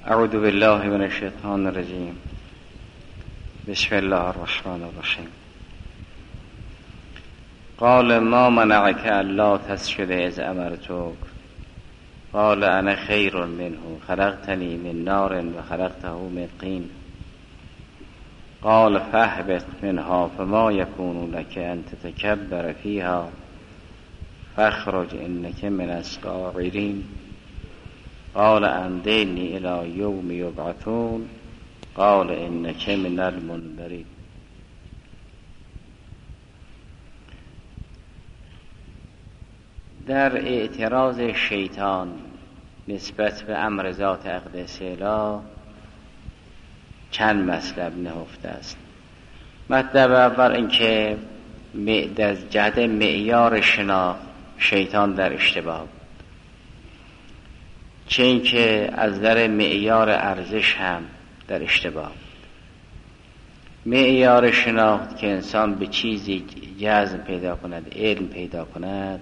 اعوذ بالله من الشیطان الرجیم. بسم الله الرحمن الرحیم. قال ما منعك الا تسجد اذ امرتك قال انا خیر منه خلقتنی من نار و خلقته من طین قال فاهبط منها فما يكون لك ان تتكبر فيها فاخرج انك من الصاغرين قال انظرني الى یوم یبعثون قال انك من المنذرین. در اعتراض شیطان نسبت به امر ذات اقدس اله چند مطلب نهفته است. مطلب اول اینکه در جهت معیار شناخت شیطان در اشتباه بود، چه اینکه از نظر معیار ارزش هم در اشتباه بود. معیار شناخت که انسان به چیزی جزم پیدا کند، علم پیدا کند،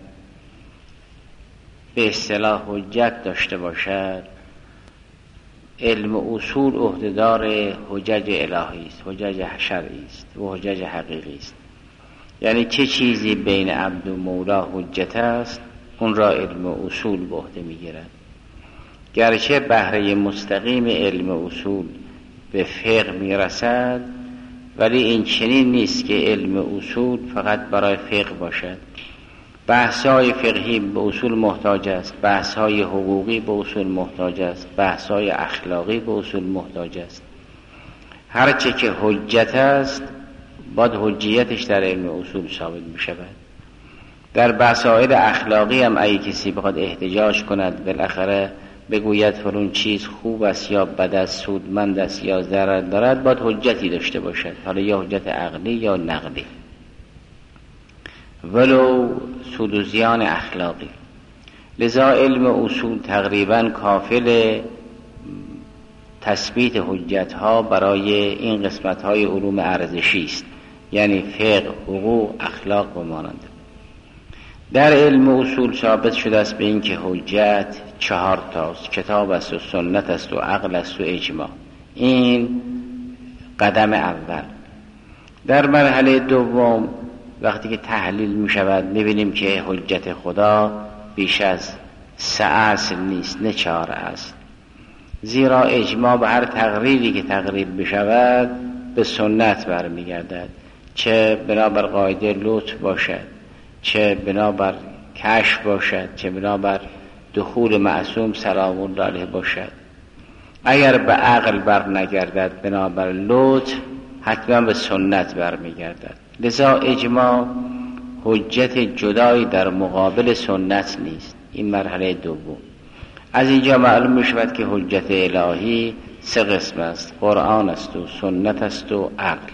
به اصطلاح حجت داشته باشد، علم اصول عهدهدار حجج الهی است، حجج شرعی است و حجج حقیقی است. یعنی چه چیزی بین عبد و مولا حجت است اون را علم اصول به عهده میگیرد. گرچه بهره مستقیم علم اصول به فقه میرسد، ولی این چنین نیست که علم اصول فقط برای فقه باشد. بحث‌های فقهی به اصول محتاج است، بحث‌های حقوقی به اصول محتاج است، بحث‌های اخلاقی به اصول محتاج است. هرچه که حجت است باید حجیتش در علم اصول ثابت می‌شود. در مسائل اخلاقی هم اگه کسی بخواد احتجاج کند، بالاخره بگوید فلان چیز خوب است یا بد است، سودمند است یا ضرر دارد، باید حجتی داشته باشد، حالا یا حجت عقلی یا نقلی، ولو سود و زیان اخلاقی. لذا علم اصول تقریبا کافل تثبیت حجت ها برای این قسمت های علوم ارزشی است، یعنی فقه، حقوق، اخلاق و مانند. در علم اصول ثابت شده است به این که حجت 4 تاست: کتاب است و سنت است و عقل است و اجماع. این قدم اول. در مرحله دوم وقتی که تحلیل می شود می بینیم که حجت خدا بیش از 3 اصل نیست، نه 4 اصل. زیرا اجماع به هر تقریری که تقریر بشود به سنت برمیگردد، چه بنابر قاعده لطف باشد، چه بنابر کشف باشد، چه بنابر دخول معصوم سلام الله علیه باشد. اگر به عقل بر نگردد بنابر لطف، حتما به سنت برمیگردد. لذا اجماع حجت جدایی در مقابل سنت نیست. این مرحله دوم. از اینجا معلوم می شود که حجت الهی 3 قسم است: قرآن است و سنت است و عقل.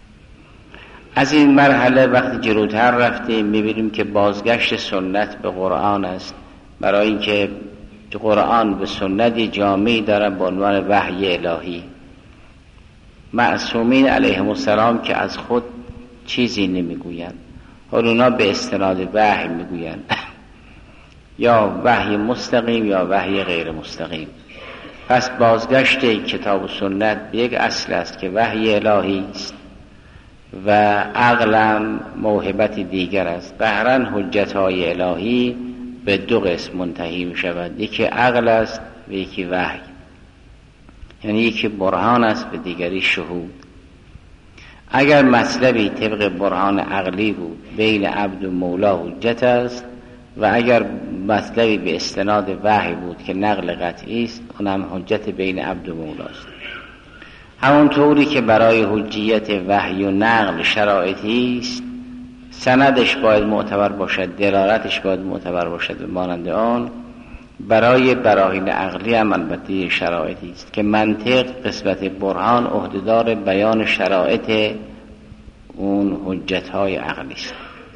از این مرحله وقتی جلوتر رفتیم می بینیم که بازگشت سنت به قرآن است، برای اینکه قرآن به سنتی جامعی دارد به عنوان وحی الهی. معصومین علیهم السلام که از خود چیزی نمیگویند، حالا اونا به استناد وحی میگویند، یا وحی مستقیم یا وحی غیر مستقیم. پس بازگشت کتاب و سنت به یک اصل است که وحی الهی است و عقلم موهبت دیگر است. قهرن حجت‌های الهی به 2 قسم منتهی می شود: یکی عقل است و یکی وحی. یعنی یکی برهان است و دیگری شهود. اگر مطلبی طبق برهان عقلی بود بین عبد و مولا حجت است، و اگر مطلبی به استناد وحی بود که نقل قطعی است، اونم حجت بین عبد و مولا است. همونطوری که برای حجیت وحی و نقل شرایطی است، سندش باید معتبر باشد، دلالتش باید معتبر باشد و مانند آن، برای براهین عقلی هم البته شرایطی است که منطق قسمت برهان عهدهدار بیان شرایط اون حجت‌های عقلی است.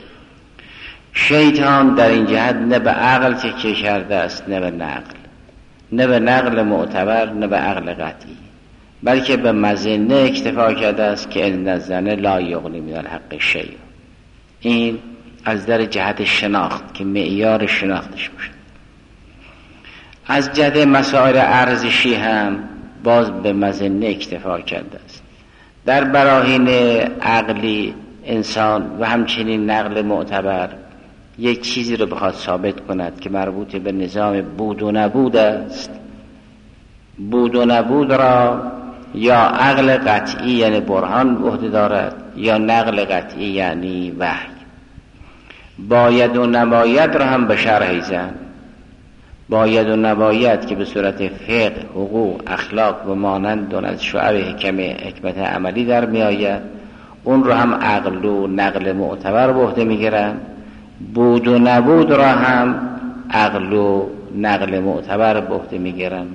شیطان در این جهت نه به عقل تکیه کرده است نه به نقل، نه به نقل معتبر نه به عقل قطعی، بلکه به مظنه اکتفا کرده است که ان الظن لا یغنی من الحق شیء. این از در جهت شناخت که معیار شناختش باشه. از جهت مسائل ارزشی هم باز به مظنه اکتفا کرده است. در براهین عقلی انسان و همچنین نقل معتبر یک چیزی رو بخواد ثابت کند که مربوط به نظام بود و نبود است، بود و نبود را یا عقل قطعی یعنی برهان به عهده دارد یا نقل قطعی یعنی وحی. باید و نباید را هم به شرح زن. باید و نباید که به صورت فقه، حقوق، اخلاق و مانند دون از شعب حکمت عملی در می آید، اون رو هم عقل و نقل معتبر به عهده می گیرن. بود و نبود را هم عقل و نقل معتبر به عهده می گیرن.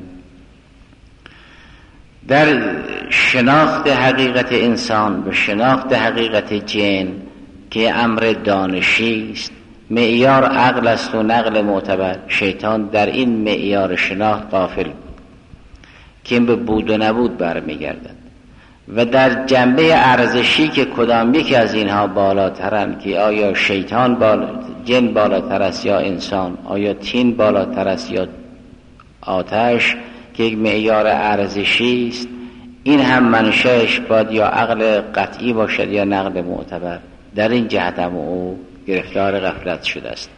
در شناخت حقیقت انسان و شناخت حقیقت جن که امر دانشی است، معیار عقل است و نقل معتبر. شیطان در این معیار شناخت غافل بود که این به بود و نبود برمیگردد و در جنبه ارزشی که کدام یکی از اینها بالاترند، که آیا شیطان جن بالاتر است یا انسان، آیا طین بالاتر است یا آتش، که یک معیار ارزشی است، این هم منشأش باید یا عقل قطعی باشد یا نقل معتبر. در این جهت هم او گرفتار غفلت شده است.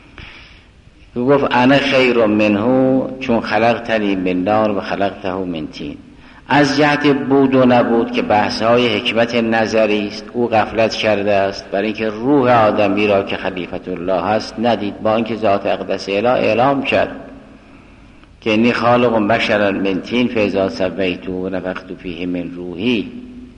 او گفت انا خیر منه چون خلقتنی من نار و خلقته من طین. از جهت بود و نبود که بحث‌های حکمت نظری است، او غفلت کرده است، برای اینکه روح آدمی را که خلیفت الله است ندید، با اینکه ذات اقدس اله اعلام کرد که انی خالق بشرا من طین فاذا سویته و نفخت فیه من روحی.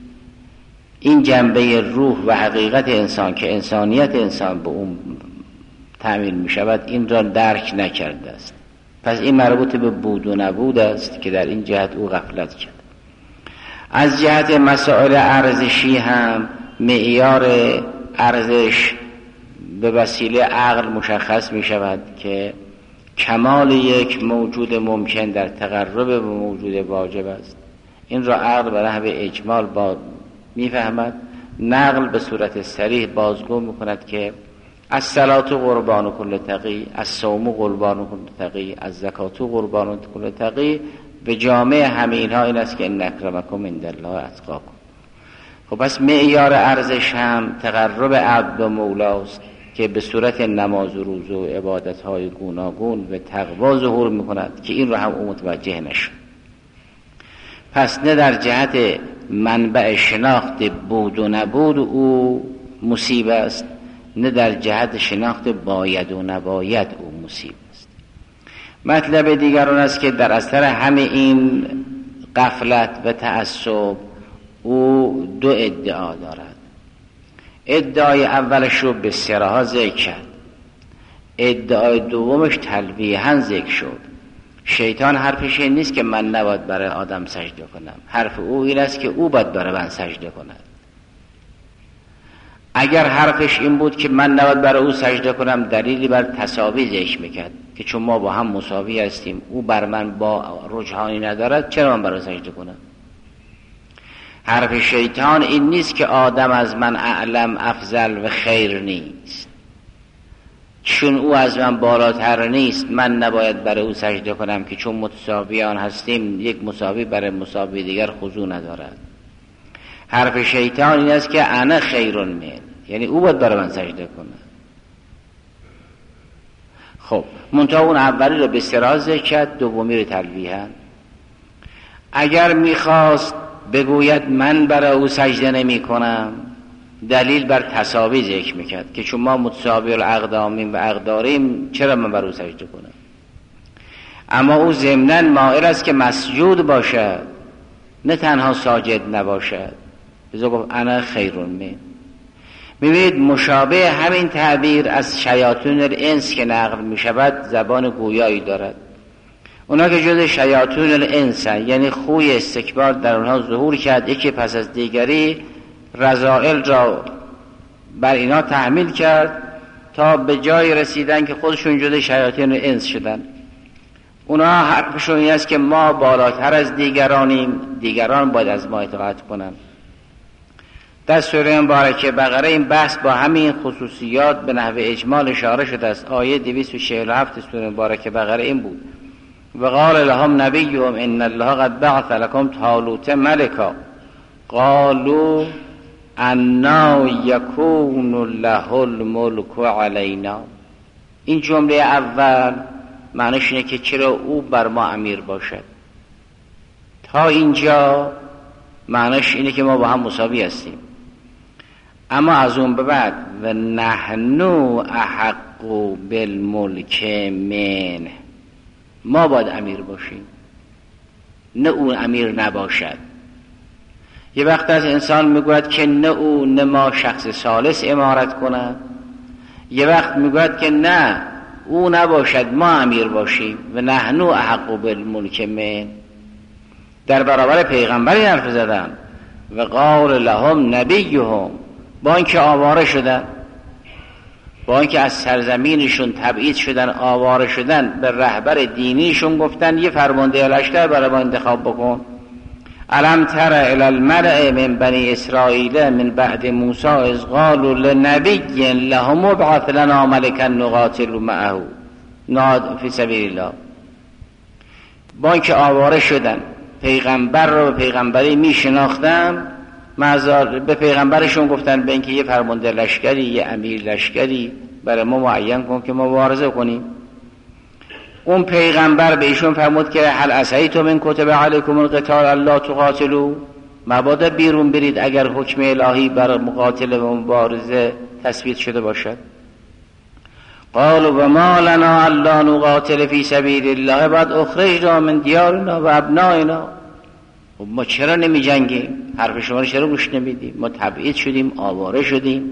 این جنبه روح و حقیقت انسان که انسانیت انسان به اون تأمین می شود، این را درک نکرده است. پس این مربوط به بود و نبود است که در این جهت او غفلت کرد. از جهت مسائل ارزشی هم معیار ارزش به وسیله عقل مشخص می شود که کمال یک موجود ممکن در تقرب به موجود واجب است. این را عقل به نحو اجمال میفهمد. نقل به صورت صریح بازگو میکند که الصلاة قربان کل تقی، الصوم قربان کل تقی، الزکات قربان کل تقی. به جامع همه اینها این است که ان اکرمکم عند الله اتقاکم. خب پس معیار ارزش هم تقرب عبد به مولاست که به صورت نماز و روزه و عبادت‌های گوناگون به تقوا ظهور میکند که این را هم او متوجه نشد. پس نه در جهت منبع شناخت بود و نبود او مصیب است، نه در جهت شناخت باید و نباید او مصیب است. مطلب دیگر آن است که در اثر همه این غفلت و تعصب او دو ادعا دارد. ادعای اولش رو به صراحت ذکر کرد، ادعای دومش تلویحاً ذکر شد. شیطان حرفش این نیست که من نباید برای آدم سجده کنم، حرف او این است که او باید برای من سجده کند. اگر حرفش این بود که من نباید برای او سجده کنم، دلیلی بر تساوی ذکر میکرد که چون ما با هم مساوی هستیم، او بر من با رجحانی ندارد، چرا من برای سجده کنم؟ حرف شیطان این نیست که آدم از من اعلم افضل و خیر نیست، چون او از من بالاتر نیست من نباید برای او سجده کنم که چون متساویان هستیم یک مساوی برای مساوی دیگر خضوع ندارد. حرف شیطان این است که انا خیر من، یعنی او باید برای من سجده کنه. خب منتها اون اولی رو به صراحت ذکر کرد، دومی رو تلویحاً. اگر میخواست بگوید من برای او سجده نمی کنم، دلیل بر تساوی ذکر میکرد که چون ما متساوی الاقدامیم و اقداریم، چرا من برای او سجده کنم؟ اما او ضمناً مائل است که مسجود باشد، نه تنها ساجد نباشد. بذار گفت انا خیر من. میبینید مشابه همین تعبیر از شیاطین الانس که نقل میشود زبان گویایی دارد. اونا که جز شیاطین الانس یعنی خوی استکبار در اونها ظهور کرد، یکی پس از دیگری رذائل را بر اینا تحمیل کرد تا به جای رسیدن که خودشون جز شیاطین الانس شدن. اونا حرفشون این است که ما بالاتر از دیگرانیم، دیگران باید از ما اطاعت کنن. در سوره مبارکه بقره این بحث با همین خصوصیات به نحو اجمال اشاره شده است. آیه 247 سوره مبارکه بقره این بود و قال لهم نبیهم ان الله قد بعث لكم طالوت ملکا قالوا انا یکون له الملک علینا. این جمله اول معنیش اینه که چرا او بر ما امیر باشد. تا اینجا معنیش اینه که ما با هم مساوی هستیم. اما از اون به بعد و نحنو احق بالملک من، ما باید امیر باشیم نه اون امیر نباشد. یه وقت از انسان میگوید که نه او نه ما شخص ثالث امارت کند، یه وقت میگوید که نه او نباشد ما امیر باشیم و نحنو احق بالملک من. در برابر پیغمبری حرف زدن و قال لهم نبیهم، با اینکه آواره شدن، با اینکه از سرزمینشون تبعید شدن، آواره شدن، به رهبر دینیشون گفتن یه فرمانده لشکر برای ما انتخاب بکن. الم تر الی الملأ من بنی اسرائیل من بعد موسی اذ قالوا لنبی لهم ابعث لنا ملکا نقاتل معه فی سبیل الله. با اینکه آواره شدن، پیغمبر رو به پیغمبری میشناختن، به پیغمبرشون گفتن به اینکه یه فرمانده لشکری، یه امیر لشکری برای ما معین کن که مبارزه کنیم. اون پیغمبر به ایشون فرمود که هل عصیتم ان کتب علیکم القتال الا تقاتلوا، مبادا بیرون برید اگر حکم الهی بر مقاتله و مبارزه تثبیت شده باشد. قالوا و ما لنا الا نقاتل فی سبیل الله بعد اخرجنا من دیارنا و ابنائنا. ما چرا نمی جنگیم؟ حرف شما رو چرا گوش نمیدیم؟ ما تبعید شدیم، آواره شدیم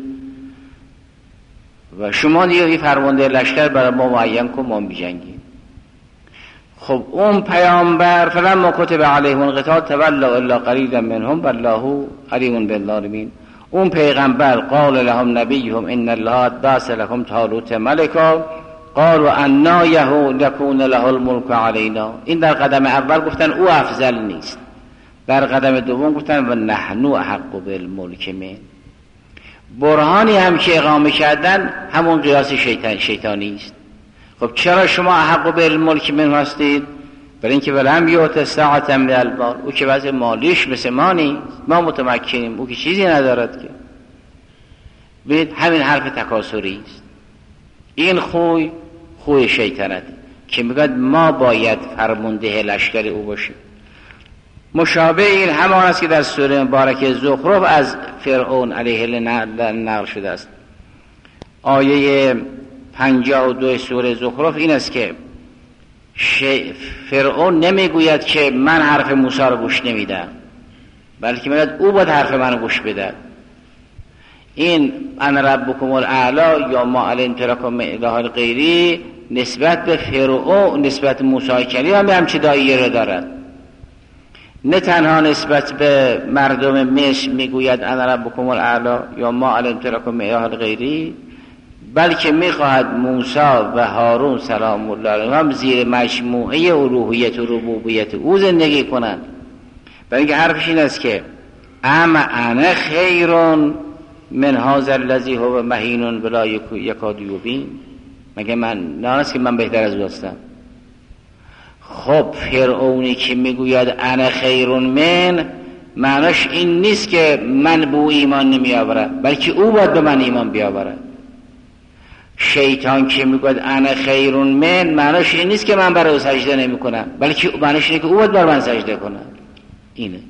و شما دیگه فرمانده لشکر برای ما معین کن، ما می جنگیم. خب اون پیامبر فلما کتب علیهم القتال تولوا الا قلیلا منهم والله علیم بالظالمین. اون پیغمبر قال لهم نبیهم ان الله بعث لكم طالوت ملکا قالوا انا یکون له الملک علینا. این در قدم اول گفتن او افضل نیست، در قدم دوم گفتن و نحنو احق بالملک من. برهانی هم که اقامه کردن همون قیاس شیطانی است. خب چرا شما احق بالملک من هستید؟ برای اینکه ولم یؤت ساعة من المال، او که وضع مالیش مثل ما نیست، ما متمکنیم، او که چیزی ندارد که. ببینید همین حرف تکاسری است. این خوی شیطنت که میگه ما باید فرمانده لشکر او باشیم. مشابه این همان است که در سوره مبارکه زخرف از فرعون علیه نقل شده است. آیه 52 سوره زخرف این است که فرعون نمیگوید که من حرف موسی رو گوش نمیدم، بلکه میگوید او باید حرف من رو گوش بده. این انا ربکم الاعلی یا ما علمت لکم من اله غیری نسبت به فرعون، نسبت موسی کلیم هم همچه دایره دارد. نه تنها نسبت به مردم مصر میگوید انا ربکم الاعلی یا ما علمت لکم من اله غیری، بلکه میخواهد موسی و هارون سلام الله علیهم زیر مجموعه الوهیت و ربوبیت او زندگی کنند. برای اینکه حرفش این است که انا خیر من هذا الذی هو مهین ولا یکاد یبین. مگه من نه است که من بهتر از او هستم؟ خب فرعونی که میگوید انا خیر من، معناش این نیست که من به او ایمان نمی آورم، بلکه او باید به من ایمان بیاورد. شیطان که میگوید انا خیر من، معناش این نیست که من برای او سجده نمی کنم، بلکه معناش اینه که او باید بر من سجده کنه. اینه.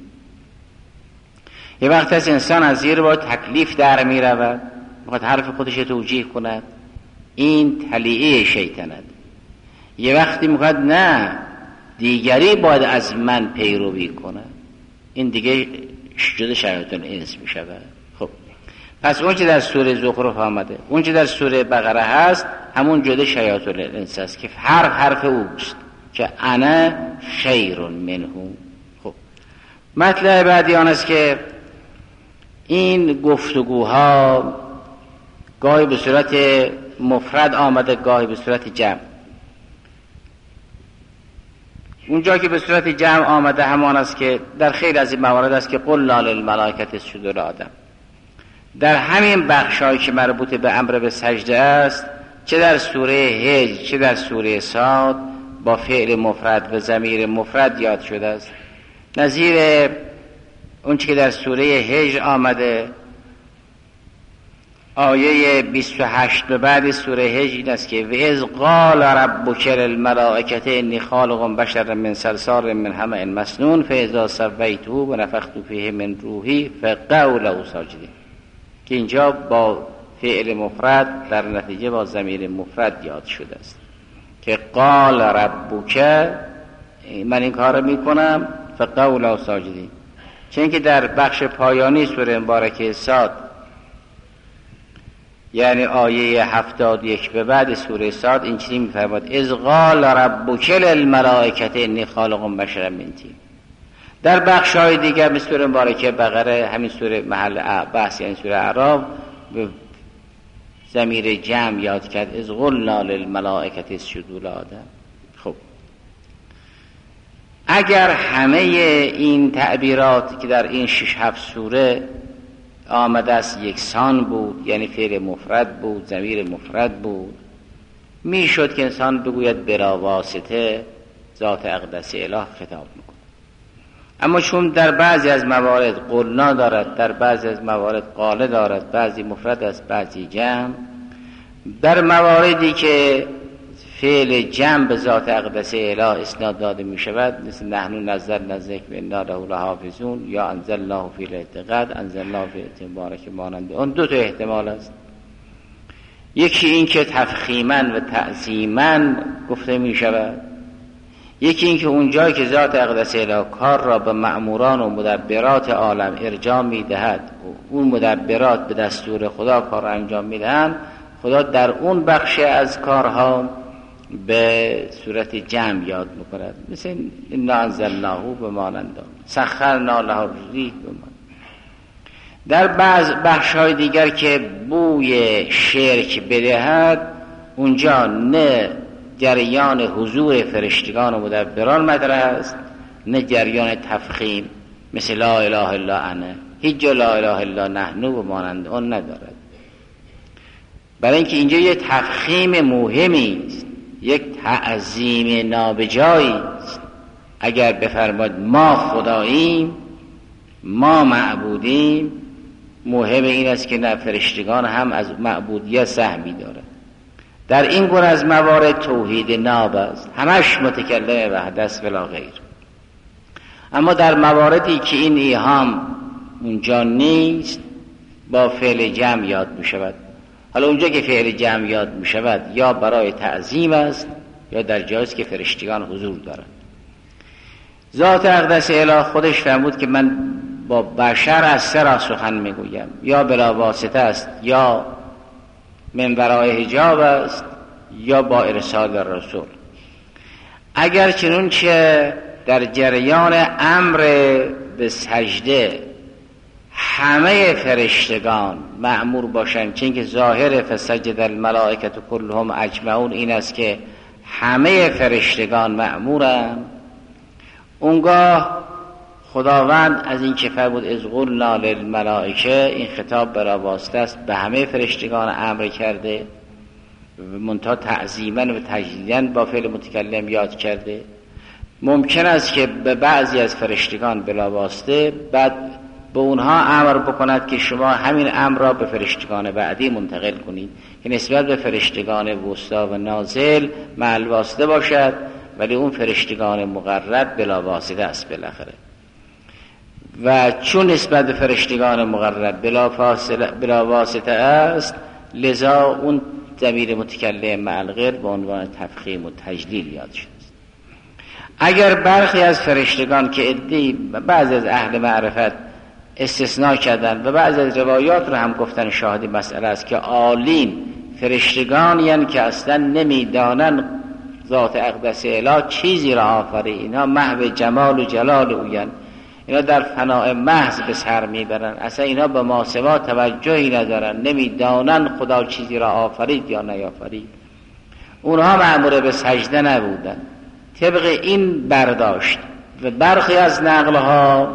یه وقت از انسان از زیر با تکلیف در می رود، میخواد حرف خودش توجیه کند، این تلیعه شیطنت. یه وقتی میخواد نه دیگری باید از من پیروی کنه، این دیگه جدا شیاطین انس می شود. خب پس اون چه در سوره زخرف آمده، اون چه در سوره بقره هست، همون جدا شیاطین انس است که حرف اوست که انا خیر منه. خب مطلب بعدی آن است که این گفتگوها گاهی به صورت مفرد آمده، گاهی به صورت جمع. اونجا که به صورت جمع آمده همان است که در خیلی از این موارد است که قلنا للملائکة اسجدوا لآدم. در همین بخشایی که مربوط به امر به سجده است، چه در سوره هجر چه در سوره صاد، با فعل مفرد و ضمیر مفرد یاد شده است، نظیر اون که در سوره هجر آمده. آیه 28 به بعد سوره هجر این است که و اذ قال ربک للملائکة انی خالق بشرا من صلصال من حمأ مسنون فاذا سویته و نفخت فیه من روحی فقعوا له ساجدین، که اینجا با فعل مفرد در نتیجه با ضمیر مفرد یاد شده است که قال ربک من این کار میکنم فقعوا له ساجدین. چون که در بخش پایانی سوره مبارکه صاد، یعنی آیه 71 به بعد سوره صاد، این چیزی می‌فرماید اذ قال ربک للملائکة انی خالق بشرا من طین. در بخش‌های دیگر مثل سوره مبارکه بقره، همین سوره محل بحث یعنی سوره اعراف، به ضمیر جمع یاد کرد اذ قلنا للملائکة اسجدوا لآدم. خب اگر همه این تعبیرات که در این 6-7 سوره آمده است یکسان بود، یعنی فعل مفرد بود، ضمیر مفرد بود، میشد که انسان بگوید بلا واسطه ذات اقدس اله خطاب میکنه. اما چون در بعضی از موارد قلنا دارد، در بعضی از موارد قاله دارد، بعضی مفرد است بعضی جمع، در مواردی که فعل جمع به ذات اقدس اله اسناد داده می شود، مثل نحن نزلنا الذکر و انا له لحافظون یا انزلناه فی لیلة القدر، انزلناه فی لیلة مبارکة، مانند اون دو تا احتمال است. یکی این که تفخیما و تعظیما گفته می شود، یکی این که اونجایی که ذات اقدس اله کار را به مأموران و مدبرات عالم ارجاع می دهد، اون مدبرات به دستور خدا کار را انجام می دهند، خدا در اون بخش از کارها به صورت جمع یاد میکند، مثل انا انزلناه به مانند سخرنا له الریح به مانند. در بعض بخش‌های دیگر که بوی شرک بدهد، اونجا نه جریان حضور فرشتگان و مدبران مطرح است، نه جریان تفخیم مثل لا اله الا انا، هیچ جا لا اله الا نحن و مانند اون ندارد. برای اینکه اینجا یه تفخیم مهمی است، یک تعظیم نابجایی است. اگر بفرماید ما خداییم، ما معبودیم، مهم این است که نه فرشتگان هم از معبودیت سهمی دارند. در این گونه از موارد توحید ناب است، همش متکلم وحده است بلا غیر. اما در مواردی که این ایهام اونجا نیست، با فعل جمع یاد می شود. حالا اونجا که فعل جمع یاد می شود یا برای تعظیم است یا در جایی است که فرشتگان حضور دارند. ذات اقدس اله خودش فرمود که من با بشر از سه راه سخن می گویم، یا بلا واسطه است، یا من ورای حجاب است، یا با ارسال رسول. اگر چنون که در جریان امر به سجده همه فرشتگان مأمور باشند، چون که ظاهر فسجد الملائکة كلهم اجمعون این است که همه فرشتگان مأمورند، اونگاه خداوند از این که فرمود اذ قلنا للملائکة، این خطاب برای واسطه است به همه فرشتگان امر کرده، منتها تعظیما و تجلیلا با فعل متکلم یاد کرده. ممکن است که به بعضی از فرشتگان بلا واسطه بعد به اونها امر بکند که شما همین امر را به فرشتگان بعدی منتقل کنید، که نسبت به فرشتگان وسطا و نازل معل واسطه باشد، ولی اون فرشتگان مقرب بلا واسطه است بالاخره. و چون نسبت به فرشتگان مقرب بلا واسطه است، لذا اون ضمیر متکلم مع الغیر به عنوان تفخیم و تجلیل یاد شده است. اگر برخی از فرشتگان که بعضی از اهل معرفت استثناء کردن و بعضی از روایات رو هم گفتن شاهد مسئله است که عالین فرشتگان یعنی که اصلا نمیدانن ذات اقدس اله چیزی را آفرید، اینها محو جمال و جلال اوین، اینا در فناء محض به سر میبرن، اصلا اینا به ماسوا توجهی ندارن، نمیدانن خدا چیزی را آفرید یا نیافرید. اونها مأمور به سجده نبودن. طبق این برداشت و برخی از نقلها،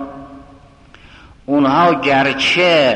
اونها گرچه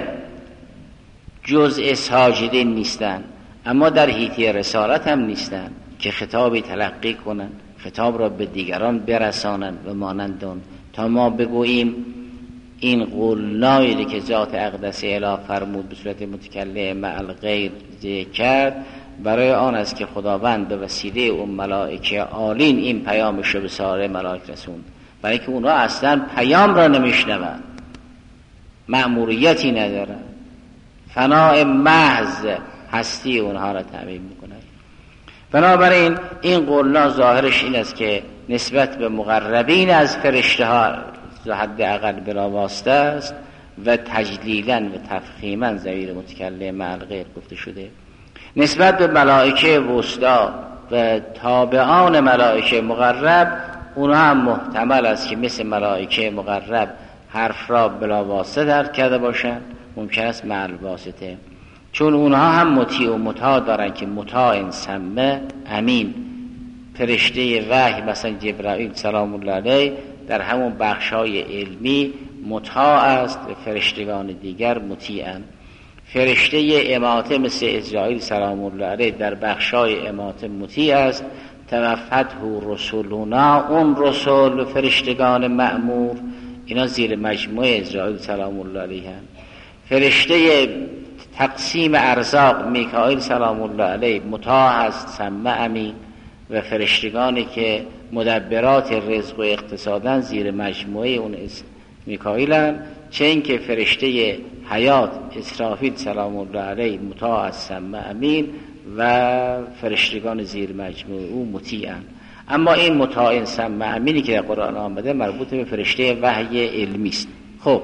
جزء ساجدین نیستن، اما در حیطه رسالت هم نیستن که خطابی تلقی کنن، خطاب را به دیگران برسانند و مانند آن، تا ما بگوییم این قولنایی که ذات اقدس اله فرمود به صورت متکلم مع الغیر ذکر کرد، برای آن است که خداوند به وسیله اون ملائکه عالین این پیامش رو به سایر ملائکه رسوند، برای که اونها اصلا پیام را نمیشنوند، مأموریتی ندارن، فناء محض هستی اونها را تعمیم میکنند. بنابراین این قولنا ظاهرش این است که نسبت به مقربین از فرشته ها حد اقل بلا واسطه است و تجلیلا و تفخیما ضمیر متکلم مع الغیر گفته شده. نسبت به ملائکه وسطا و تابعان ملائکه مقرب، اونها هم محتمل است که مثل ملائکه مقرب حرف را بلا واسطه درک کرده باشند، ممکن است مع الواسطه، چون اونها هم مطیع و مطاع دارن که مطاع سمه امین. فرشته وحی مثلا جبرائیل سلام الله علیه در همون بخشای علمی مطاع است و فرشتگان دیگر مطیعن. فرشته اماته مثل اسرائیل سلام الله علیه در بخشای اماته مطیع است. توفته رسولنا، اون رسول و فرشتگان مأمور اینا زیر مجموعه اسرائیل سلام الله علیه هم. فرشته تقسیم ارزاق میکائیل سلام الله علیه مطاع است سمع امین، و فرشتگانی که مدبرات رزق و اقتصادن زیر مجموعه اون میکائیلن. چه این که فرشته حیات اسرافیل سلام الله علیه مطاع است سمع امین و فرشتگان زیر مجموعه او مطیعن. اما این مطاع سمع امینی که در قرآن آمده مربوط به فرشته وحی علمی است. خب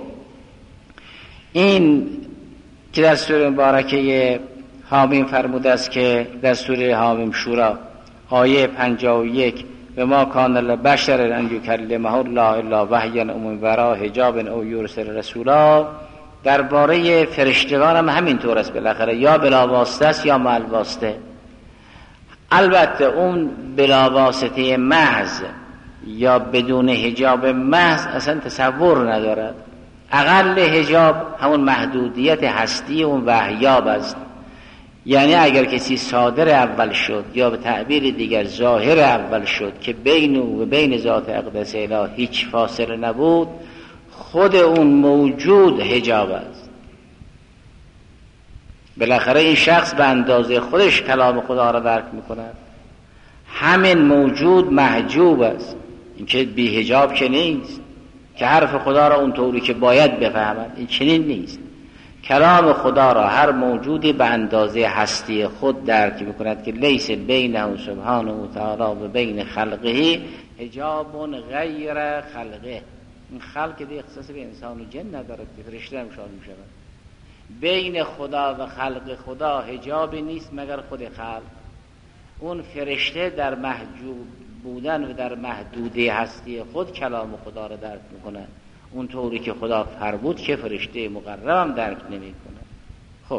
این که در سوره مبارکه حامیم فرموده است که در سوره حامیم شورا آیه 51 و ما کان لبشر ان یکلمه الله الا وحیا او من وراء حجاب او یرسل رسولا، درباره فرشتگان هم همینطور است، بالاخره یا بلا واسطه است یا مع الواسطه. البته اون بلا واسطه محض یا بدون حجاب محض اصلا تصور ندارد. اقل حجاب همون محدودیت هستی اون وحیاب است. یعنی اگر کسی صادر اول شد یا به تعبیر دیگر ظاهر اول شد که بین او و بین ذات اقدس اله هیچ فاصله نبود، خود اون موجود حجاب است. بالاخره این شخص به اندازه خودش کلام خدا را درک میکند. همین موجود محجوب است، این که بی حجاب که نیست که حرف خدا را اونطوری که باید بفهمد، این چنین نیست. کلام خدا را هر موجودی به اندازه هستی خود درک میکند که لیس بینه سبحانه و تعالی و بین خلقه حجاب غیر خلقه. این خلق دیگه اختصاص به انسان و جن ندارد که فرشته هم شامل میشود. بین خدا و خلق خدا حجابی نیست مگر خود خلق. اون فرشته در محجوب بودن و در محدوده هستی خود کلام خدا را درک میکند، اون طوری که خدا فرمود که فرشته مقرب هم درک نمی کنه. خب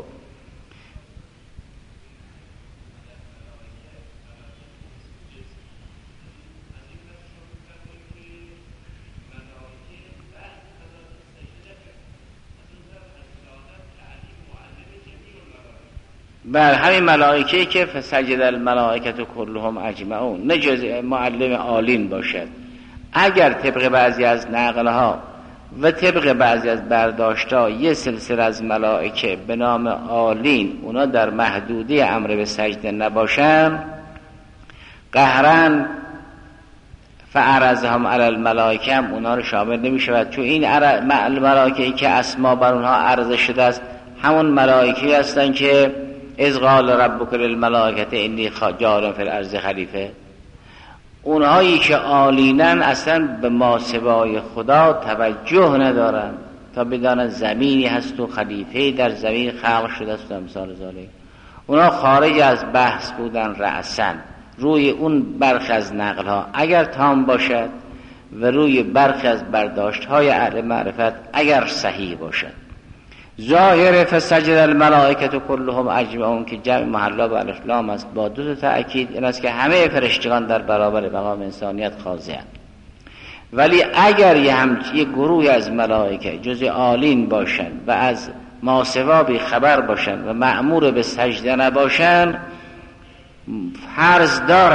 بر همین ملائکه که فسجد الملائکه کلهم اجمعون، نه جز معلم عالین باشد. اگر طبق بعضی از نقلها و طبق بعضی از برداشت‌ها یه سلسله از ملائکه به نام عالین اونا در محدوده امر به سجده نباشن، قهرن فعرضهم علی الملائکه هم اونا رو شامل نمی‌شود، چون این ملائکه‌ای که اسما بر اونها عرضه شده است همون ملائکه‌ای هستن که اذ قال ربک للملائکه انی جاعل فی الارض خلیفه. اونهایی که عالینن اصلا به ماسوای خدا توجه ندارن تا بدانن زمینی هست و خلیفه در زمین خلق شده است و امثال ذالک. اونها خارج از بحث بودن رأسن. روی اون برخی از نقلها اگر تام باشد و روی برخی از برداشت‌های اهل معرفت اگر صحیح باشد. ظاهر فسجد الملائکه کلهم اجمعون که جمع محلا به الف لام است با دو تا تأکید، این است که همه فرشتگان در برابر مقام انسانیت خاضعند. ولی اگر یه گروهی از ملائکه جز عالین باشند و از ماسوا خبر باشند و مأمور به سجده نباشند، فرض دارد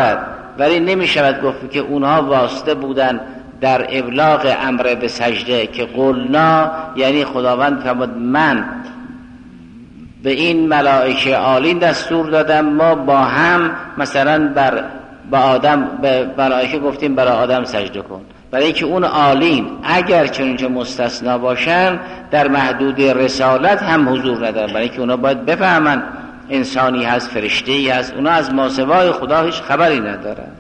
ولی نمی شود گفت که اونها واسطه بودن در ابلاغ امر به سجده، که قلنا یعنی خداوند فرمود من به این ملائکه عالی دستور دادم، ما با هم مثلا به آدم، به ملائکه گفتیم برای آدم سجده کن، برای اینکه اون عالین اگر چنانچه مستثنا باشن در محدود رسالت هم حضور ندارن، برای اینکه اونا باید بفهمن انسانی هست، فرشته‌ای هست، اونا از ماسوای خدا هیچ خبری ندارن.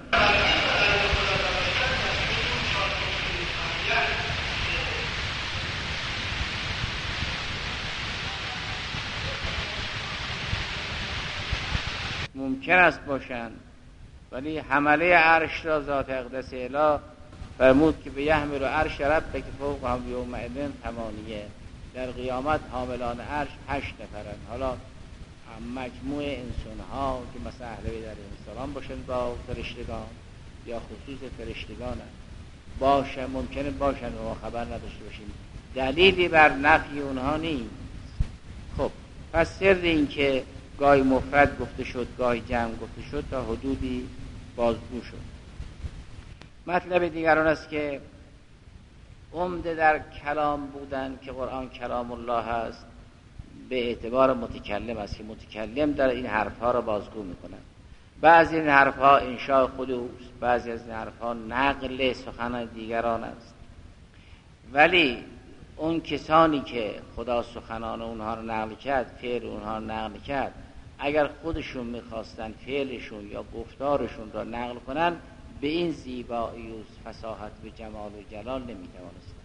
ممکن است باشن، ولی حمله عرش را ذات اقدس اله فرمود که به یحمل عرش ربک فوقهم یومئذ ثمانیه، در قیامت حاملان عرش 8 نفرن. حالا مجموع انسان ها که مثلا اهل بیت علیهم السلام باشن با فرشتگان یا خصوص فرشتگان باشه، ممکنه باشن و ما خبر نداشته باشیم، دلیلی بر نفی اونها نیست. خب پس سر این که گاهی مفرد گفته شد گاهی جمع گفته شد تا حدودی بازگو شد. مطلب دیگر آن است که عمده در کلام بودن که قرآن کلام الله هست به اعتبار متکلم است که متکلم در این حرفها را بازگو میکنند. بعضی این حرفها انشاء خود اوست، بعضی از این حرفها نقل سخن دیگران است، ولی اون کسانی که خدا سخنان اونها رو نقل کرد، فعل اونها رو نقل کرد، اگر خودشون میخواستن فعلشون یا گفتارشون را نقل کنن به این زیبایی و فصاحت و جمال و جلال نمیتوانستن.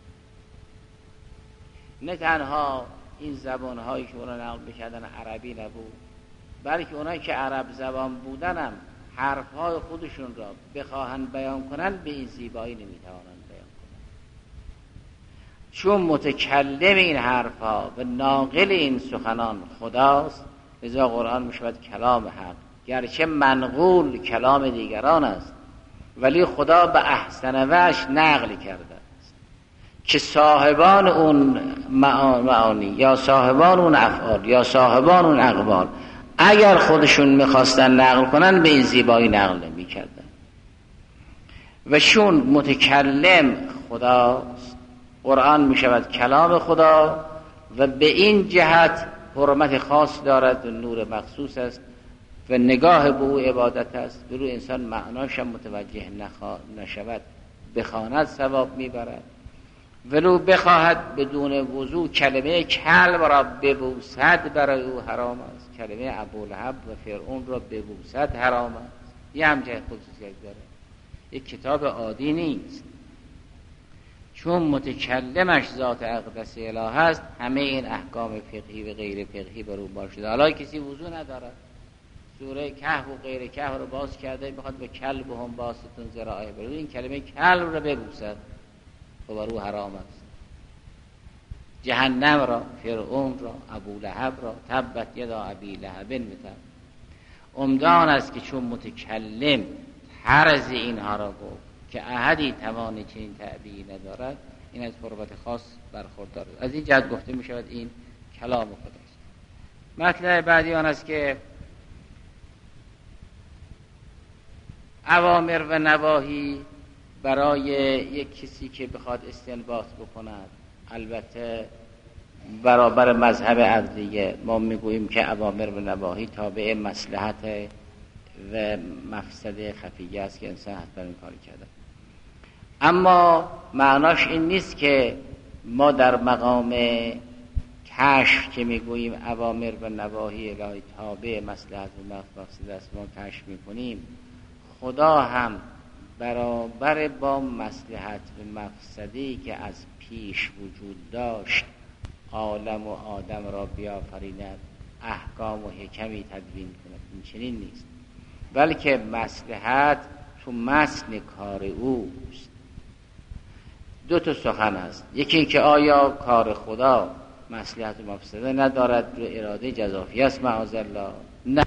نه تنها این زبانهایی که اونا نقل میکردن عربی نبود، بلکه اونایی که عرب زبان بودن هم حرفهای خودشون را بخواهن بیان کنن به این زیبایی نمیتوانن بیان کنن، چون متکلم این حرفها و ناقل این سخنان خداست. لذا قرآن میشود کلام حق، گرچه منقول کلام دیگران است ولی خدا به احسن وجه نقل کرده است که صاحبان اون معانی یا صاحبان اون افعال یا صاحبان اون اقوال اگر خودشون میخواستن نقل کنن به این زیبایی نقل نمیکردن. و چون متکلم خداست قرآن میشود کلام خدا و به این جهت حرمت خاص دارد و نور مخصوص است و نگاه به او عبادت است. برو انسان معناش هم متوجه نشود بخواند ثواب میبرد، ولو بخواهد بدون وضو کلمه کلب را ببوسد برای او حرام است، کلمه ابولهب و فرعون را ببوسد حرام است. یه همچنین خصوصیت داره، یک کتاب عادی نیست، چون متکلمش ذات اقدس اله است همه این احکام فقهی و غیر فقهی بر او بار شده. حالا کسی وضو نداره، سوره کهف و غیر کهف رو باز کرده بخواد به کلب هم باستون ذراعه برد، این کلمه کلب رو ببوسد و بر او حرام است. جهنم را، فرعون را، ابولهب را، تبت یدا ابی لهب بتب. عمدان است که چون متکلم طرز اینها را گفت که احدی توانی چنین تعبیری ندارد، این از حرمت خاص برخوردار است. از این جهت گفته می شود این کلام خداست. مطلب بعدی آن است که اوامر و نواهی برای یک کسی که بخواد استنباط بکند، البته برابر مذهب عدلیه ما میگوییم که اوامر و نواهی تابع مصلحت و مفسد خفیه است که انسان حتما این کاری کرده، اما معناش این نیست که ما در مقام کشف که میگوییم اوامر و نواهی الهی تابع مصلحت و مفسد است ما کشف میکنیم، خدا هم برابر با مصلحت و مفسدی که از پیش وجود داشت عالم و آدم را بیافریند، احکام و حکمی تدوین کند. این چنین نیست، بلکه مصلحت تو متن کار اوست. دو تا سخن است، یکی این که آیا کار خدا مصلحت و مفسده ندارد رو اراده جزافی است معاذالله، نه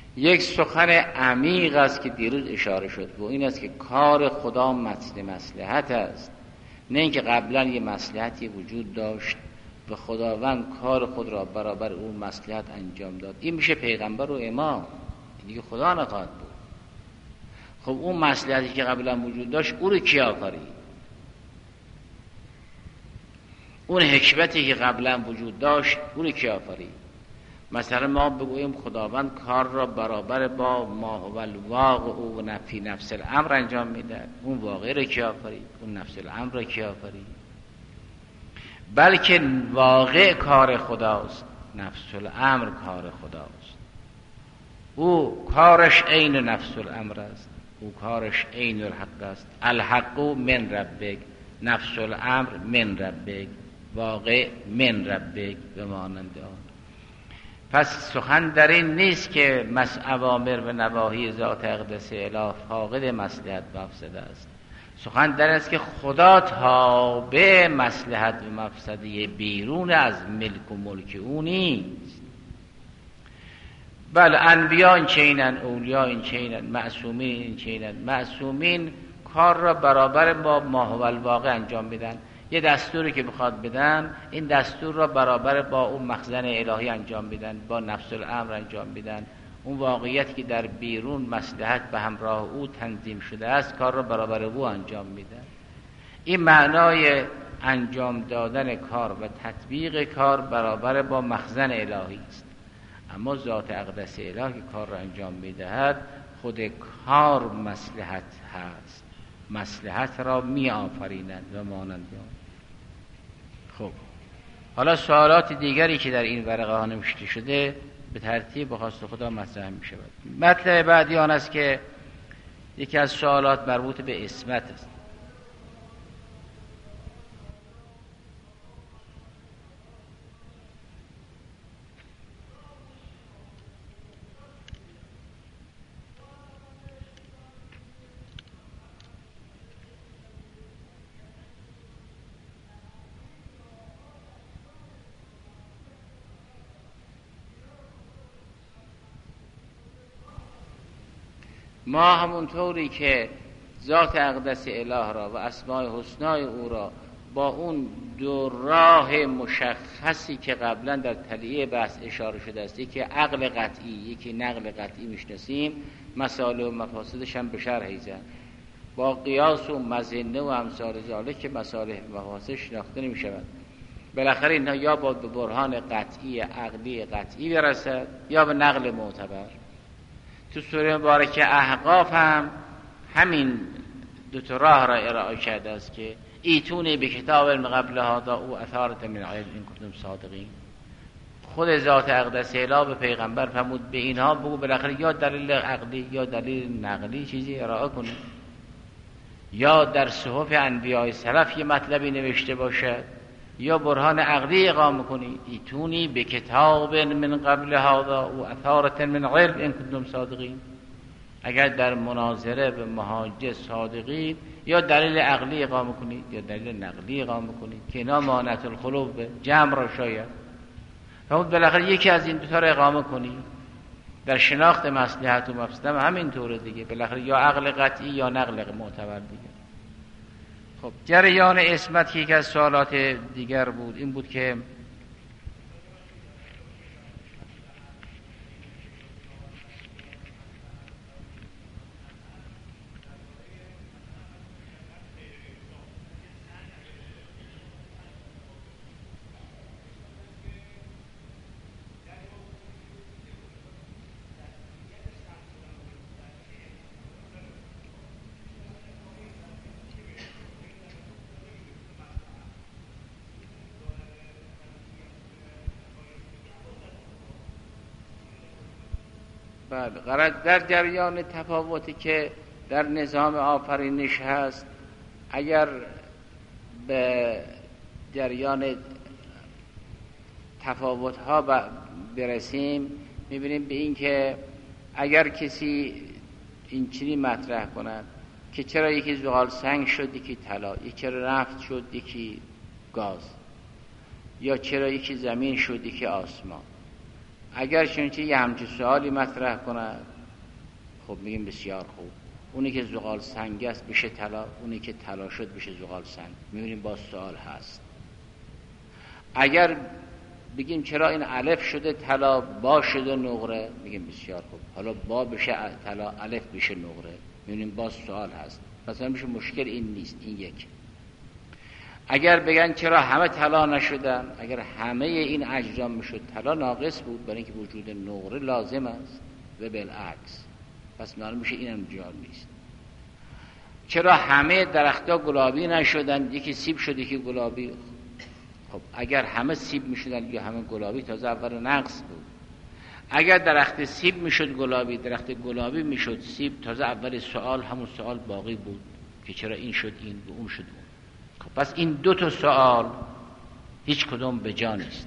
یک سخن عمیق است که دیروز اشاره شد و این است که کار خدا مصلحت است، نه اینکه قبلا یه مصلحتی وجود داشت و خداوند کار خود را برابر اون مصلحت انجام داد. این میشه پیغمبر و امام، دیگه خدا نخواهد بود. خب اون مصلحتی که قبلا وجود داشت او رو کی آفرید؟ اون حکمتی که قبلا وجود داشت او رو کی آفرید؟ مثلا ما بگوییم خداوند کار را برابر با ما هو الواقع او فی نفس الامر انجام میده، اون واقع را کی آفرید؟ اون نفس الامر را کی آفرید؟ بلکه واقع کار خداست، نفس الامر کار خداست. او کارش عین نفس الامر است، او کارش عین الحق است. الحق من ربک، نفس الامر من ربک، واقع من ربک به مانند آن. پس سخن در این نیست که اوامر و نواهی ذات اقدس اله فاقد مصلحت و مفسده است. سخن در است که خدا تابع مصلحت و مفسده بیرون از ملک و ملک او نیست. بله انبیا این چینن، اولیا این چینن، معصومین این چینن. معصومین کار را برابر با ما هو الواقع انجام میدن. یه دستوری که بخواد بدن، این دستور را برابر با اون مخزن الهی انجام میدن، با نفس الامر انجام میدن. اون واقعیت که در بیرون مصلحت به همراه او تنظیم شده است، کار را برابر او انجام میدن. این معنای انجام دادن کار و تطبیق کار برابر با مخزن الهی است. اما ذات اقدس اله که کار را انجام میدهد، خود کار مصلحت هست، مصلحت را می آفریند و مانند آن. خب حالا سوالات دیگری که در این ورقه ها نوشته شده به ترتیب به خواست خدا مطرح می شود. مطلب بعدی آن است که یکی از سوالات مربوط به عصمت است. ما همونطوری که ذات اقدس اله را و اسماء حسنای او را با اون دو راه مشخصی که قبلا در تلیه بحث اشاره شده است، یکی عقل قطعی یکی نقل قطعی میشناسیم، مسائل و مفاسدش هم به شرح ایزن. با قیاس و مظنه و امثال ذالک که مسائل و مفاسد شناخته نمی شود. بالاخره اینها یا با به برهان قطعی عقلی قطعی برسد یا به نقل معتبر. تو سوره مبارکه احقاف هم همین دو تا راه را ارائه کرده است که ایتونی به کتاب علم قبل هذا او اثارت من علم این کنتم صادقین. خود ذات اقدس اله به پیغمبر فرمود به اینها بگو بالاخره یا دلیل عقلی یا دلیل نقلی چیزی ارائه کنید، یا در صحف انبیاء سلف یه مطلبی نوشته باشد یا برهان عقلی اقامه کنید. ایتونی به کتاب من قبل هذا و اثارت من علم این کنتم صادقین. اگر در مناظره به محاجه صادقین یا دلیل عقلی اقامه کنید یا دلیل نقلی اقامه کنید که اینا مانعت القلوب جمع را شاید فرمود بالاخره یکی از این دو تا را اقامه کنید. در شناخت مصلحت و مفسده همین طوره دیگه، بالاخره یا عقل قطعی یا نقل معتبر دیگه. خب جریان عصمت که یک از سوالات دیگر بود این بود که بله در جریان تفاوتی که در نظام آفرینش هست، اگر به جریان تفاوت‌ها برسیم می‌بینیم به این که اگر کسی این چنین مطرح کند که چرا یکی زغال سنگ شد یکی طلا، یکی چرا نفت شد یکی گاز، یا چرا یکی زمین شد یکی آسمان، اگر چنانچه یه همچین سوالی مطرح کند خب میگیم بسیار خوب. اونی که زغال سنگ است بشه طلا، اونی که طلا شد بشه زغال سنگ. میبینیم باز سوال هست. اگر بگیم چرا این الف شده طلا، با شده نقره، میگیم بسیار خوب. حالا با بشه طلا، الف بشه نقره، میبینیم باز سوال هست. مثلا میشه مشکل این نیست. این یک. اگر بگن چرا همه طلا نشدن، اگر همه این اجرام میشد طلا ناقص بود، برای اینکه وجود نقره لازم است و بالعکس، پس معلوم میشه اینم جا نیست. چرا همه درختها گلابی نشدن، یکی سیب شد یکی گلابی؟ خب اگر همه سیب میشدن یا همه گلابی، تازه اول نقص بود. اگر درخت سیب میشد گلابی، درخت گلابی میشد سیب، تازه اول سوال همون سوال باقی بود که چرا این شد این و اون شد اون. خب پس این دو تا سوال هیچ کدوم به جا نیست.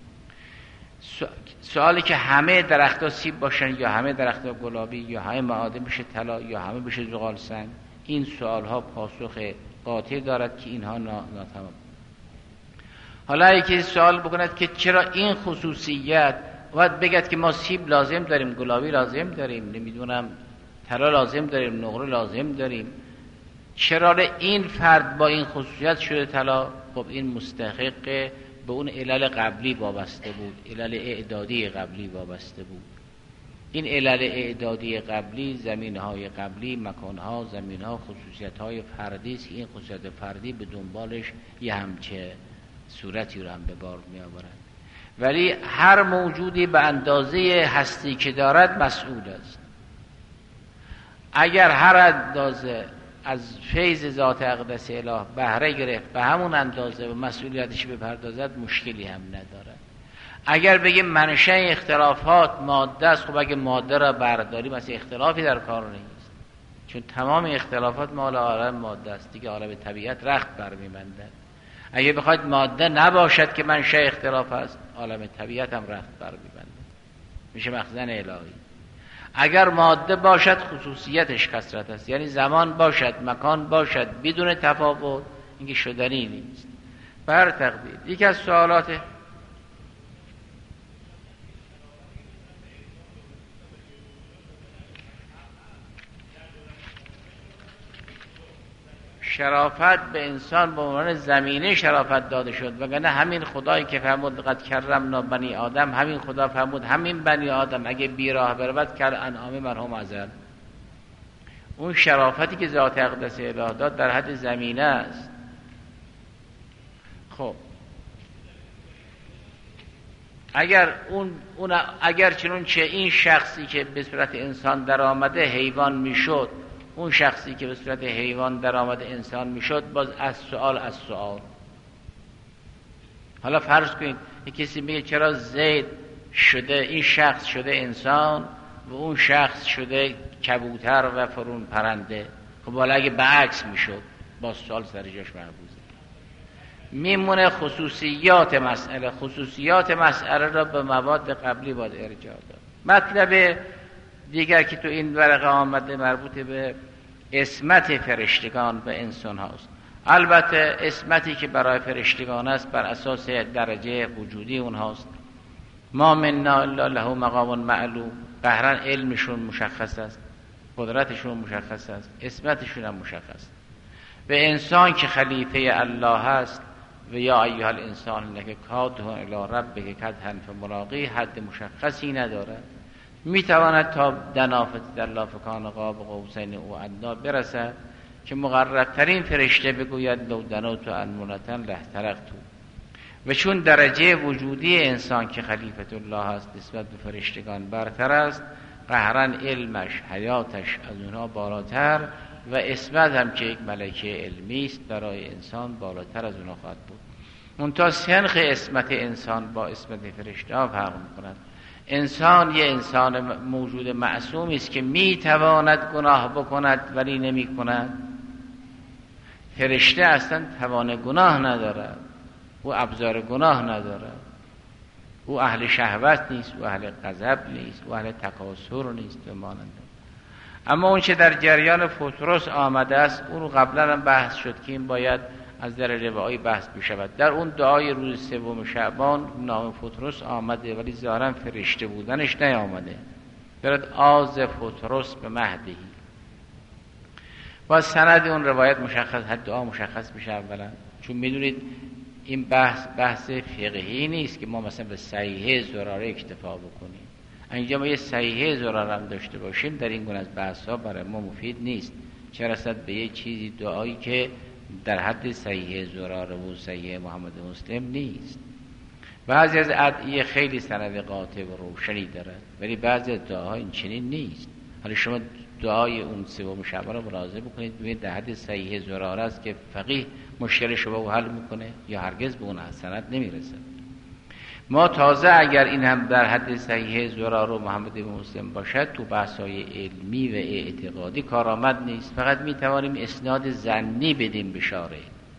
سوالی که همه درختها سیب باشن یا همه درختها گلابی یا همه معادن بشه طلا یا همه بشه زغال سنگ، این سوال ها پاسخ قاطع دارد که اینها ناتمام. حالا اگه سوال بکند که چرا این خصوصیت، باید بگد که ما سیب لازم داریم، گلابی لازم داریم، نمیدونم طلا لازم داریم، نقره لازم داریم، چرا این فرد با این خصوصیت شده طلا؟ خب این مستحق به اون علل قبلی وابسته بود، علل اعدادی قبلی وابسته بود. این علل اعدادی قبلی، زمینهای قبلی، مکانها، زمینها، خصوصیتهای فردی است که این خصوصیت فردی به دنبالش یه همچه صورتی رو هم به بار می آورد. ولی هر موجودی به اندازه هستی که دارد مسئول است. اگر هر اندازه از فیض ذات اقدس اله بهره گرفت به همون اندازه و مسئولیتش بپردازد، مشکلی هم ندارد. اگر بگیم منشأ اختلافات ماده است، خب اگه ماده را برداری مثلا اختلافی در کار نیست، چون تمام اختلافات مال عالم ماده است دیگه، عالم طبیعت رخت برمی‌بندد. اگه بخواید ماده نباشد که منشأ اختلاف است، عالم طبیعت هم رخت برمی‌بندد، میشه مخزن الهی. اگر ماده باشد خصوصیتش کثرت است، یعنی زمان باشد مکان باشد بدون تفاوت، اینکه شدنی نیست. بر تقدیر یکی از سوالات شرافت به انسان به عنوان زمینه شرافت داده شد، وگرنه همین خدایی که فرمود قد کرمنا بنی آدم، همین خدا فرمود همین بنی آدم اگه بیراه برود کل انعام مرحوم ازل. اون شرافتی که ذات اقدس اله داد در حد زمینه است. خب اگر چنون چه این شخصی که به صورت انسان در آمده حیوان میشد، اون شخصی که به صورت حیوان در آمده انسان میشد، باز از سوال. حالا فرض کنید یک کسی میگه چرا زید شده، این شخص شده انسان و اون شخص شده کبوتر و فرون پرنده. خب حالا اگه برعکس میشد، باز سوال سر جاش محفوظه. میمونه خصوصیات مسئله را به مواد قبلی باید ارجاع داد. مطلب دیگر که تو این ورقه آمده مربوط به عصمت فرشتگان و انسان هاست. البته عصمتی که برای فرشتگان است بر اساس درجه وجودی اونهاست. ما منا الا له مقام معلوم، قهرا علمشون مشخص است، قدرتشون مشخص است، عصمتشون هم مشخص. و انسان که خلیفه الله است و یا ایها الانسان انک کادح الی ربک کدحا فملاقیه، حد مشخصی ندارد. میتواند تا دنافت در لافکان قاب قوسین او ادنا برسد که مقربترین فرشته بگوید لو دنوت انمونتن لحترقتو. و چون درجه وجودی انسان که خلیفت الله است نسبت به فرشتگان برتر است، قهرا علمش حیاتش از اونها بالاتر و عصمت هم که یک ملکه علمی است برای انسان بالاتر از اونها خواهد بود. منتها سنخ عصمت انسان با عصمت فرشته ها فرق می‌کند. انسان یه انسان موجود معصومی است که میتواند گناه بکند ولی نمی کند. فرشته اصلا توان گناه ندارد، او ابزار گناه ندارد، او اهل شهوت نیست، او اهل غضب نیست، او اهل تکاسر نیست و مانند. اما اون چه در جریان فطرس آمده است، اون رو قبلا هم بحث شد که این باید از در روایی بحث بشود. در اون دعای روز 3 شعبان نام فتروس آمده ولی ظاهرا فرشته بودنش نیامده. برد آز فتروس به مهدی. با سند اون روایت مشخص، حد دعا مشخص میشه اولا، چون میدونید این بحث فقهی نیست که ما مثلا به صحیحه زراره اکتفا بکنیم. اینجا ما یه صحیحه زراره هم داشته باشیم در این گونه از بحث ها برای ما مفید نیست، چه رسد به یه چیزی دعایی که در حد صحیحه زراره و صحیحه محمد مسلم نیست. بعضی از ادعیه خیلی سند قاطع و روشنی دارد ولی بعضی از دعاها این چنین نیست. حالا شما دعای اون 3 شعبان رو ملاحظه بکنید ببینید در حد صحیح زراره است که فقیه مشکل شما رو حل میکنه یا هرگز به اون سند نمیرسه. ما تازه اگر این هم در حد صحیح زراره و محمد مسلم باشد تو بحث‌های علمی و اعتقادی کارآمد نیست، فقط میتوانیم اسناد ظنی بدیم بشاره.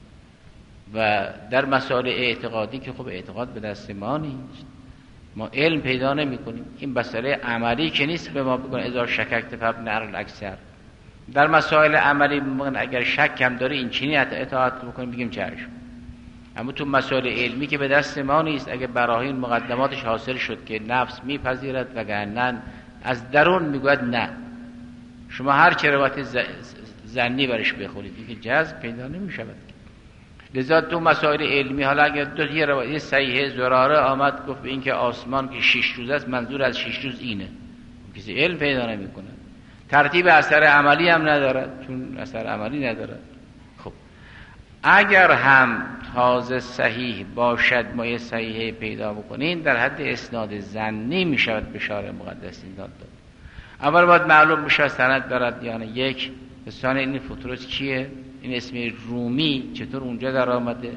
و در مسائل اعتقادی که خب اعتقاد به دست ما نیست، ما علم پیدا نمی کنیم. این مسئله عملی که نیست به ما بگن اذا شککت فابن عقل اکثر. در مسائل عملی اگر شک هم داره این چینی اطاعت بکنیم بگیم چشم. اما تو مسائل علمی که به دست ما نیست، اگه براهین مقدماتش حاصل شد که نفس میپذیرد وگرنه از درون میگوید نه، شما هر چه روایت ظنی برش بخونید این که جذب پیدا نمیشود. لذا تو مسائل علمی حالا اگر یه روایت صحیح زراره آمد گفت این که آسمان که 6 روز است منظور از 6 روز اینه، کسی علم پیدا نمیکنه. ترتیب اثر عملی هم ندارد، چون اثر عملی ندارد. خب اگر هم تازه صحیح باشد ما یه صحیح پیدا بکنین در حد اسناد ظنی میشود به شارع مقدس این داد. اول باید معلوم بشه سند دارد یا نه. یک مثلا این فتروس کیه؟ این اسم رومی چطور اونجا در آمده؟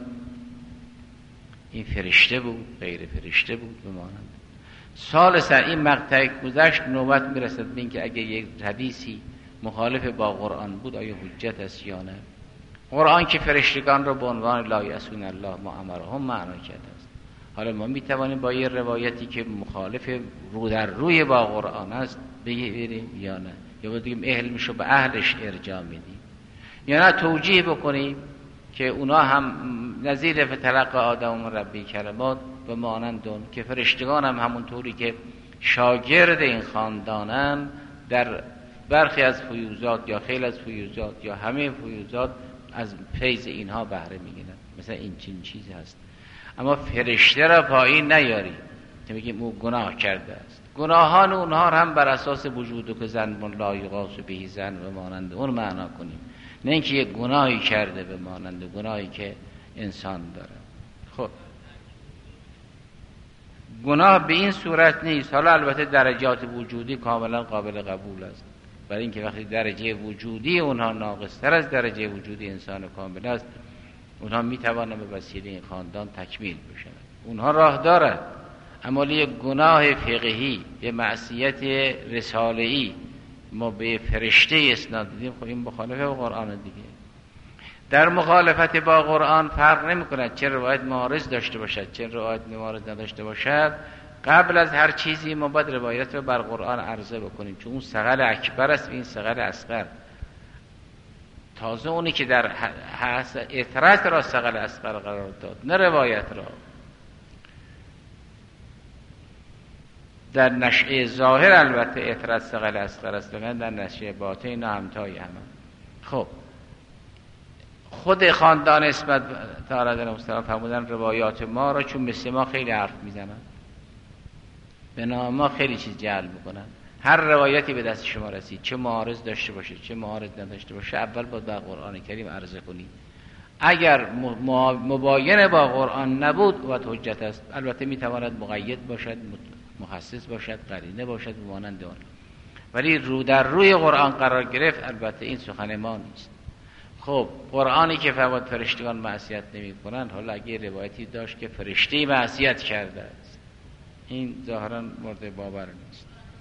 این فرشته بود غیر فرشته بود بمانند. ثالثا این مقطع گذشت نوبت میرسد به این که اگه یک حدیثی مخالف با قرآن بود آیا حجت است یا نه. قرآن که فرشتگان رو به عنوان لا یعصون الله ما امرهم معنا کرده است. حالا ما میتوانیم با یه روایتی که مخالف رو در روی با قرآن است بگیریم یا نه، یا بگیم علمشو به اهلش ارجاع میدیم، یا نه توجیه بکنیم که اونا هم نظیر فتلقى آدم من ربی کلمات به مانند اون که فرشتگان هم همونطوری که شاگرد این خاندانن در برخی از فیوزات یا خیلی از فیوزات یا همه فیوزات از فیض اینها بهره میگیرن. مثلا این چیزی هست. اما فرشته را پایین نیاری که میگیم او گناه کرده است. گناهان اونها هم بر اساس وجودو که زن لا یغاث به زن و مانند اون معنا کنیم، نه اینکه یک گناهی کرده به مانند گناهی که انسان داره. خب گناه به این صورت نیست. حالا البته درجات وجودی کاملا قابل قبول است، برای اینکه وقتی درجه وجودی اونها ناقص‌تر از درجه وجودی انسان کامل است، اونها میتوانند به وسیله این خاندان تکمیل بشن. اونها راه دارد. اما یک گناه فقهی، یه معصیت رساله‌ای ما به فرشته اسناد دیدیم، خب این مخالفه با قرآن دیگه. در مخالفت با قرآن فرق نمی‌کند چه روایت معارض داشته باشد چه روایت معارض نداشته باشد. قبل از هر چیزی ما باید روایت رو بر قرآن عرضه بکنیم، چون اون ثقل اکبر است و این ثقل اصغر. تازه اونی که در اعتراض را ثقل اصغر قرار داد، نه روایت را. در نشأه ظاهر البته اعتراض ثقل اصغر است، ولی در نشأه باطن اینا همتای همه. خب خود خاندان اسمت تعالی در مستقیم فرمودن روایات ما را چون مثل ما خیلی حرف میزنن، به نام ما خیلی چیز جعل میکنن. هر روایتی به دست شما رسید چه معارض داشته باشه چه معارض نداشته باشه، اول باید با قرآن کریم عرضه کنید. اگر مباین با قرآن نبود و حجت است. البته میتواند مقید باشد، مخصص باشد، قرینه باشد و مانند آن، ولی رو در روی قرآن قرار گرفت البته این سخن ما نیست. خب قرآنی که فرمود فرشتگان معصیت نمی کنند، حالا اگه روایتی داشت که فرشته معصیت کرده است، این ظاهرا مورد باور نیست.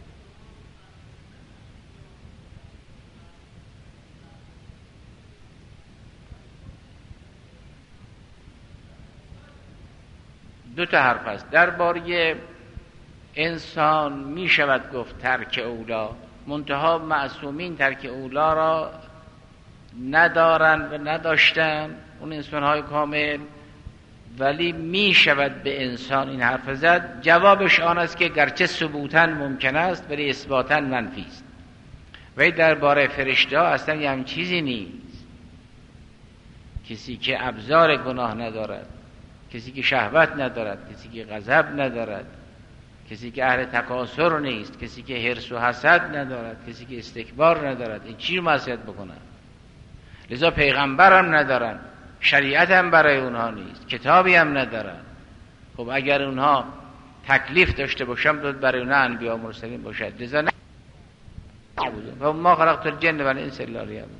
دو تا حرف است درباره انسان. می شود گفت ترک اولا، منتها معصومین ترک اولا را ندارن و نداشتن اون انسانهای کامل، ولی می شود به انسان این حرف زد؟ جوابش آن است که گرچه ثبوتاً ممکن است ولی اثباتاً منفی است. ولی درباره فرشته ها اصلا یه هم چیزی نیست. کسی که ابزار گناه ندارد، کسی که شهوت ندارد، کسی که غضب ندارد، کسی که اهل تکاسر نیست، کسی که حرص و حسد ندارد، کسی که استکبار ندارد، این چی رو معصیت بکنن؟ لذا پیغمبر هم ندارن، شریعت هم برای اونها نیست، کتابی هم ندارن. خب اگر اونها تکلیف داشته باشن داد برای اونها انبیا و مرسلین باشد. لذا نبودن. و ما خلقت الجن و الانس الا لیعبدون.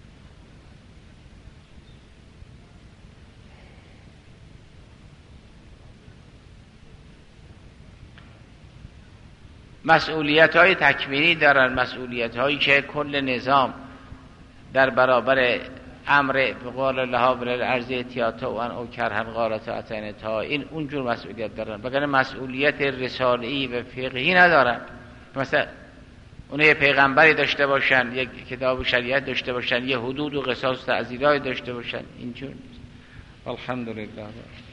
مسئولیت های تکوینی دارن، مسئولیت هایی که کل نظام در برابر امر به قول الله وللارض اتیاتا و ان او کرهن قالت اتینتا، این اونجور مسئولیت دارن، وگرنه مسئولیت رساله‌ای و فقهی ندارن. مثلا اونها یه پیغمبری داشته باشن، یک کتاب و شریعت داشته باشن، یه حدود و قصاص و تعزیرات داشته باشن، اینجور نیست. الحمدلله.